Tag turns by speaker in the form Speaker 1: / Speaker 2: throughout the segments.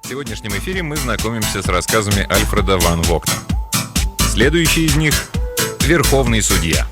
Speaker 1: В сегодняшнем эфире мы знакомимся с рассказами Альфреда ван Вогта. Следующий из них — «Верховный судья».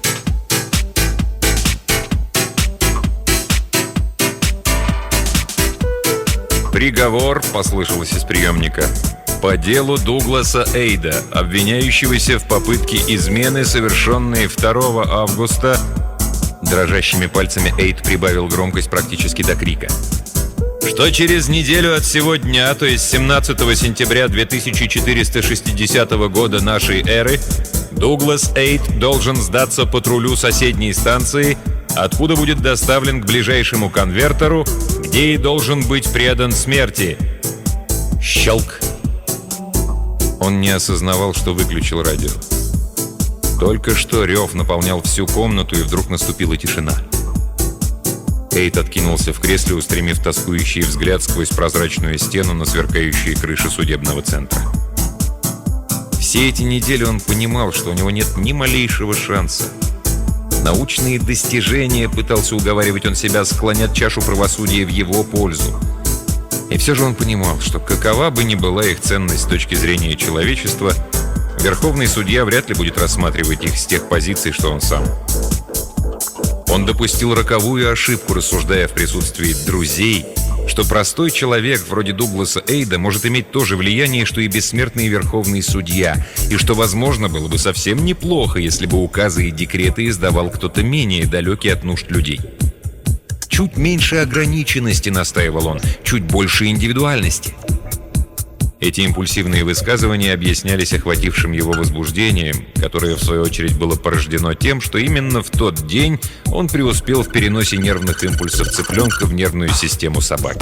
Speaker 1: «Приговор», — послышалось из приемника, — «по делу Дугласа Эйда, обвиняющегося в попытке измены, совершенной 2 августа...» Дрожащими пальцами Эйд прибавил громкость практически до крика. «Что через неделю от сего дня, то есть 17 сентября 2460 года нашей эры, Дуглас Эйд должен сдаться патрулю соседней станции, откуда будет доставлен к ближайшему конвертеру, где и должен быть предан смерти». Щелк. Он не осознавал, что выключил радио. Только что рев наполнял всю комнату, и вдруг наступила тишина. Эйд откинулся в кресле, устремив тоскующий взгляд сквозь прозрачную стену на сверкающие крыши судебного центра. Все эти недели он понимал, что у него нет ни малейшего шанса. Научные достижения, пытался уговаривать он себя, склонят чашу правосудия в его пользу. И все же он понимал, что какова бы ни была их ценность с точки зрения человечества, верховный судья вряд ли будет рассматривать их с тех позиций, что он сам. Он допустил роковую ошибку, рассуждая в присутствии друзей, что простой человек вроде Дугласа Эйда может иметь то же влияние, что и бессмертный верховный судья, и что, возможно, было бы совсем неплохо, если бы указы и декреты издавал кто-то менее далекий от нужд людей. Чуть меньше ограниченности, настаивал он, чуть больше индивидуальности. Эти импульсивные высказывания объяснялись охватившим его возбуждением, которое, в свою очередь, было порождено тем, что именно в тот день он преуспел в переносе нервных импульсов цыпленка в нервную систему собаки.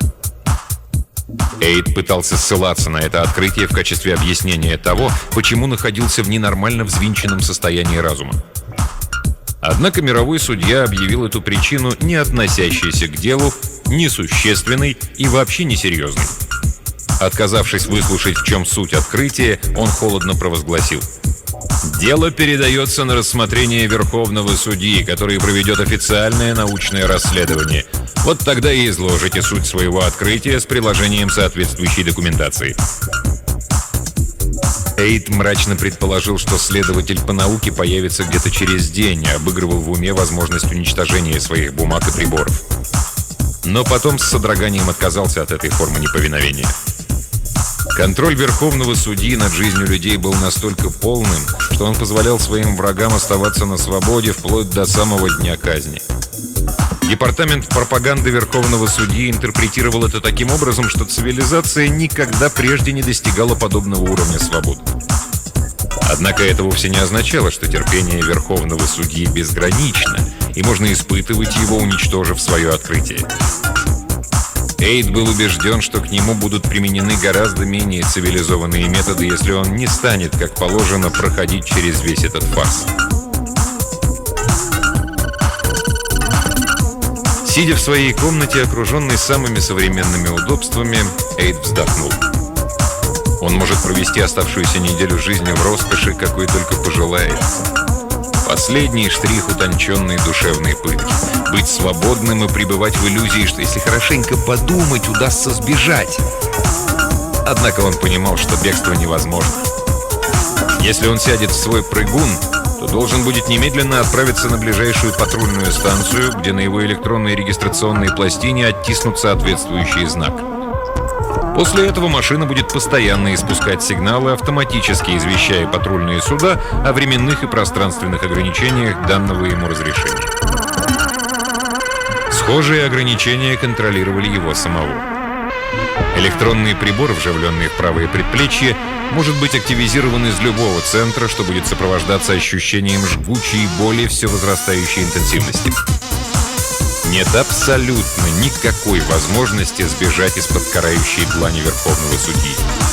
Speaker 1: Эйд пытался ссылаться на это открытие в качестве объяснения того, почему находился в ненормально взвинченном состоянии разума. Однако мировой судья объявил эту причину не относящейся к делу, несущественной и вообще несерьезной. Отказавшись выслушать, в чем суть открытия, он холодно провозгласил: «Дело передается на рассмотрение Верховного судьи, который проведет официальное научное расследование. Вот тогда и изложите суть своего открытия с приложением соответствующей документации». Эйд мрачно предположил, что следователь по науке появится где-то через день, и обыгрывал в уме возможность уничтожения своих бумаг и приборов. Но потом с содроганием отказался от этой формы неповиновения. Контроль верховного судьи над жизнью людей был настолько полным, что он позволял своим врагам оставаться на свободе вплоть до самого дня казни. Департамент пропаганды верховного судьи интерпретировал это таким образом, что цивилизация никогда прежде не достигала подобного уровня свободы. Однако это вовсе не означало, что терпение верховного судьи безгранично, и можно испытывать его, уничтожив свое открытие. Эйд был убежден, что к нему будут применены гораздо менее цивилизованные методы, если он не станет, как положено, проходить через весь этот фарс. Сидя в своей комнате, окруженной самыми современными удобствами, Эйд вздохнул. Он может провести оставшуюся неделю жизни в роскоши, какой только пожелает. Последний штрих утонченной душевной пытки. Быть свободным и пребывать в иллюзии, что если хорошенько подумать, удастся сбежать. Однако он понимал, что бегство невозможно. Если он сядет в свой прыгун, то должен будет немедленно отправиться на ближайшую патрульную станцию, где на его электронной регистрационной пластине оттиснут соответствующий знак. После этого машина будет постоянно испускать сигналы, автоматически извещая патрульные суда о временных и пространственных ограничениях данного ему разрешения. Схожие ограничения контролировали его самого. Электронный прибор, вживленный в правое предплечье, может быть активизирован из любого центра, что будет сопровождаться ощущением жгучей боли все возрастающей интенсивности. Нет абсолютно никакой возможности сбежать из-под карающей длани верховного судьи.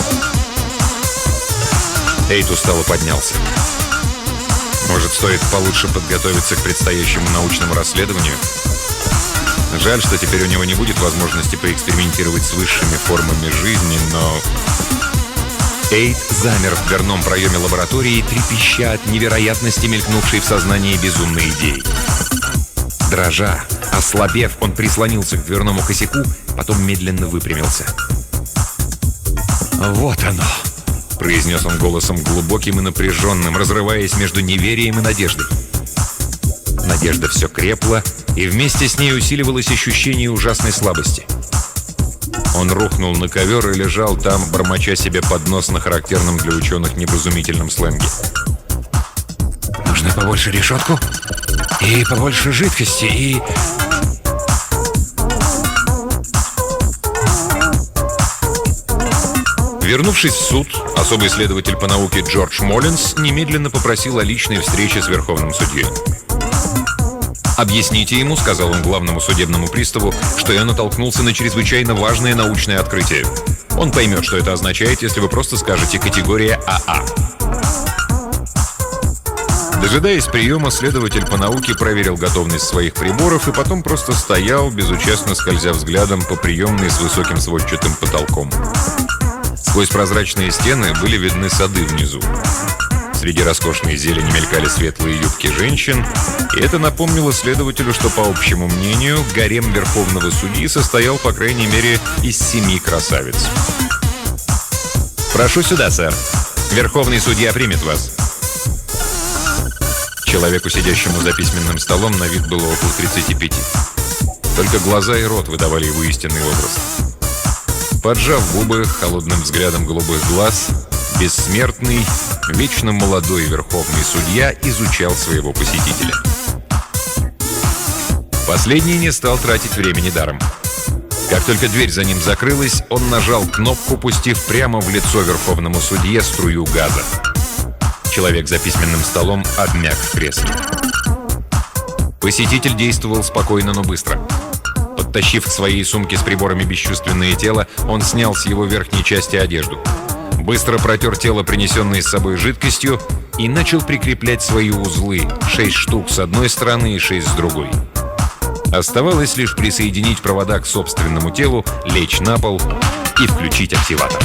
Speaker 1: Эйд устало поднялся. Может, стоит получше подготовиться к предстоящему научному расследованию? Жаль, что теперь у него не будет возможности поэкспериментировать с высшими формами жизни, но... Эйд замер в дверном проеме лаборатории, трепеща от невероятности, мелькнувшей в сознании безумной идеи. Дрожа, ослабев, он прислонился к дверному косяку, потом медленно выпрямился. «Вот оно», — произнес он голосом глубоким и напряженным, разрываясь между неверием и надеждой. Надежда все крепла, и вместе с ней усиливалось ощущение ужасной слабости. Он рухнул на ковер и лежал там, бормоча себе под нос на характерном для ученых невразумительном сленге. «Нужно побольше решетку и побольше жидкости, и...» Вернувшись в суд, особый следователь по науке Джордж Моллинс немедленно попросил о личной встрече с верховным судьей. «Объясните ему, — сказал он главному судебному приставу, — что я натолкнулся на чрезвычайно важное научное открытие. Он поймет, что это означает, если вы просто скажете «категория АА». Дожидаясь приема, следователь по науке проверил готовность своих приборов и потом просто стоял, безучастно скользя взглядом по приемной с высоким сводчатым потолком. Сквозь прозрачные стены были видны сады внизу. Среди роскошной зелени мелькали светлые юбки женщин, и это напомнило следователю, что, по общему мнению, гарем верховного судьи состоял, по крайней мере, из 7 красавиц. «Прошу сюда, сэр. Верховный судья примет вас». Человеку, сидящему за письменным столом, на вид было около 35. Только глаза и рот выдавали его истинный образ. Поджав губы холодным взглядом голубых глаз, бессмертный, вечно молодой верховный судья изучал своего посетителя. Последний не стал тратить времени даром. Как только дверь за ним закрылась, он нажал кнопку, пустив прямо в лицо верховному судье струю газа. Человек за письменным столом обмяк в кресле. Посетитель действовал спокойно, но быстро. Подтащив к своей сумке с приборами бесчувственное тело, он снял с его верхней части одежду. Быстро протер тело, принесенной с собой жидкостью, и начал прикреплять свои узлы, 6 штук с одной стороны и 6 с другой. Оставалось лишь присоединить провода к собственному телу, лечь на пол и включить активатор.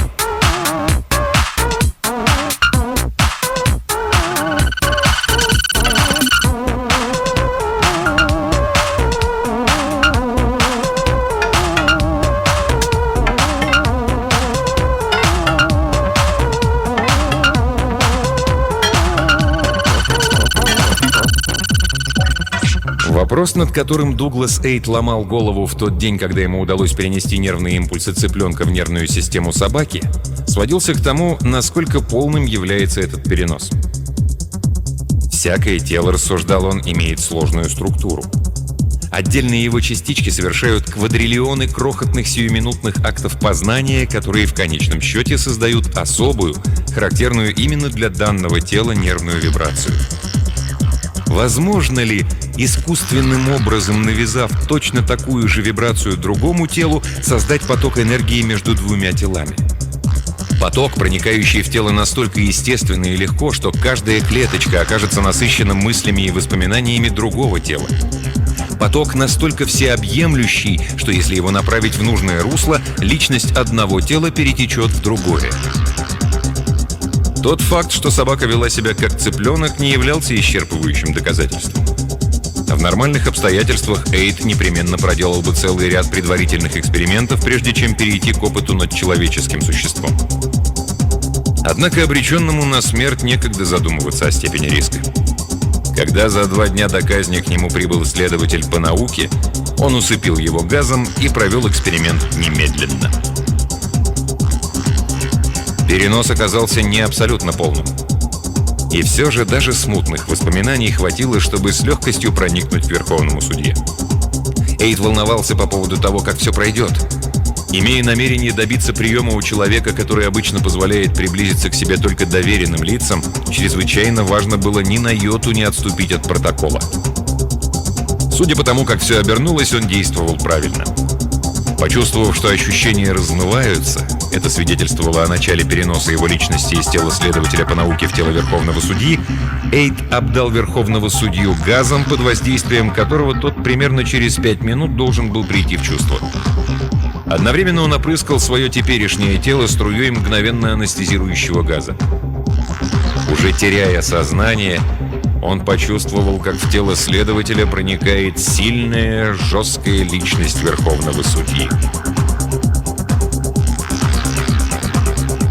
Speaker 1: Вопрос, над которым Дуглас Эйд ломал голову в тот день, когда ему удалось перенести нервные импульсы цыпленка в нервную систему собаки, сводился к тому, насколько полным является этот перенос. Всякое тело, рассуждал он, имеет сложную структуру. Отдельные его частички совершают квадриллионы крохотных сиюминутных актов познания, которые в конечном счете создают особую, характерную именно для данного тела нервную вибрацию. Возможно ли, искусственным образом навязав точно такую же вибрацию другому телу, создать поток энергии между двумя телами? Поток, проникающий в тело настолько естественно и легко, что каждая клеточка окажется насыщена мыслями и воспоминаниями другого тела. Поток настолько всеобъемлющий, что если его направить в нужное русло, личность одного тела перетечет в другое. Тот факт, что собака вела себя как цыпленок, не являлся исчерпывающим доказательством. В нормальных обстоятельствах Эйд непременно проделал бы целый ряд предварительных экспериментов, прежде чем перейти к опыту над человеческим существом. Однако обреченному на смерть некогда задумываться о степени риска. Когда за 2 дня до казни к нему прибыл следователь по науке, он усыпил его газом и провел эксперимент немедленно. Перенос оказался не абсолютно полным. И все же даже смутных воспоминаний хватило, чтобы с легкостью проникнуть к верховному судье. Эйд волновался по поводу того, как все пройдет. Имея намерение добиться приема у человека, который обычно позволяет приблизиться к себе только доверенным лицам, чрезвычайно важно было ни на йоту не отступить от протокола. Судя по тому, как все обернулось, он действовал правильно. Почувствовав, что ощущения размываются, это свидетельствовало о начале переноса его личности из тела следователя по науке в тело верховного судьи, Эйд обдал верховного судью газом, под воздействием которого тот примерно через 5 минут должен был прийти в чувство. Одновременно он опрыскал свое теперешнее тело струей мгновенно анестезирующего газа. Уже теряя сознание, он почувствовал, как в тело следователя проникает сильная, жесткая личность верховного судьи.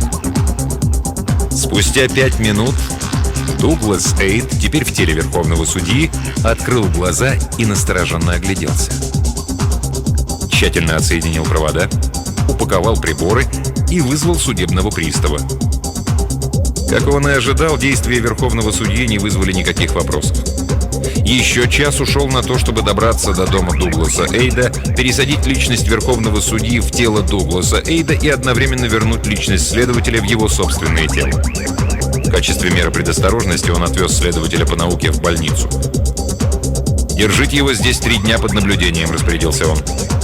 Speaker 1: Спустя 5 минут Дуглас Эйд, теперь в теле верховного судьи, открыл глаза и настороженно огляделся. Тщательно отсоединил провода, упаковал приборы и вызвал судебного пристава. Как он и ожидал, действия верховного судьи не вызвали никаких вопросов. Еще час ушел на то, чтобы добраться до дома Дугласа Эйда, пересадить личность верховного судьи в тело Дугласа Эйда и одновременно вернуть личность следователя в его собственное тело. В качестве меры предосторожности он отвез следователя по науке в больницу. «Держите его здесь 3 дня под наблюдением», — распорядился он.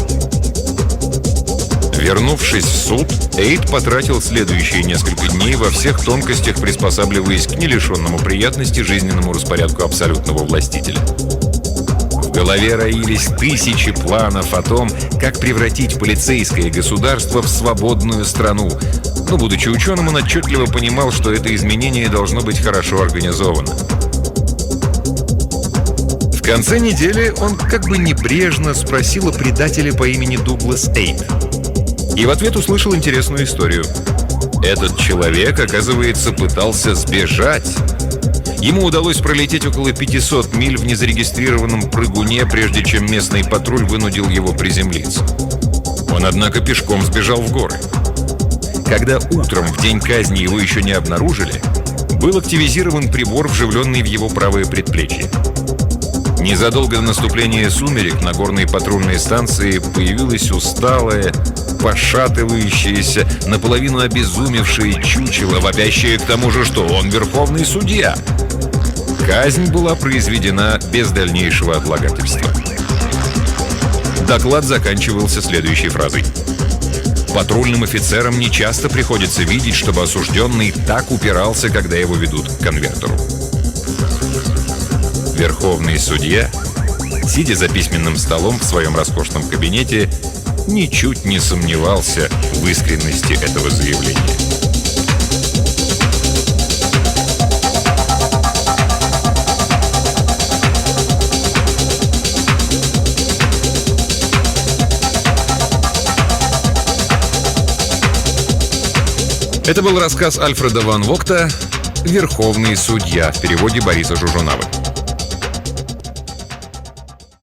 Speaker 1: Вернувшись в суд, Эйд потратил следующие несколько дней во всех тонкостях, приспосабливаясь к нелишенному приятности жизненному распорядку абсолютного властителя. В голове роились тысячи планов о том, как превратить полицейское государство в свободную страну. Но, будучи ученым, он отчетливо понимал, что это изменение должно быть хорошо организовано. В конце недели он как бы небрежно спросил о предателе по имени Дуглас Эйд. И в ответ услышал интересную историю. Этот человек, оказывается, пытался сбежать. Ему удалось пролететь около 500 миль в незарегистрированном прыгуне, прежде чем местный патруль вынудил его приземлиться. Он, однако, пешком сбежал в горы. Когда утром в день казни его еще не обнаружили, был активизирован прибор, вживленный в его правое предплечье. Незадолго до наступления сумерек на горной патрульной станции появилось усталое, пошатывающееся, наполовину обезумевшее чучело, вопящее к тому же, что он верховный судья. Казнь была произведена без дальнейшего отлагательства. Доклад заканчивался следующей фразой. Патрульным офицерам нечасто приходится видеть, чтобы осужденный так упирался, когда его ведут к конвертеру. Верховный судья, сидя за письменным столом в своем роскошном кабинете, ничуть не сомневался в искренности этого заявления. Это был рассказ Альфреда ван Вогта «Верховный судья» в переводе Бориса Жужунавы.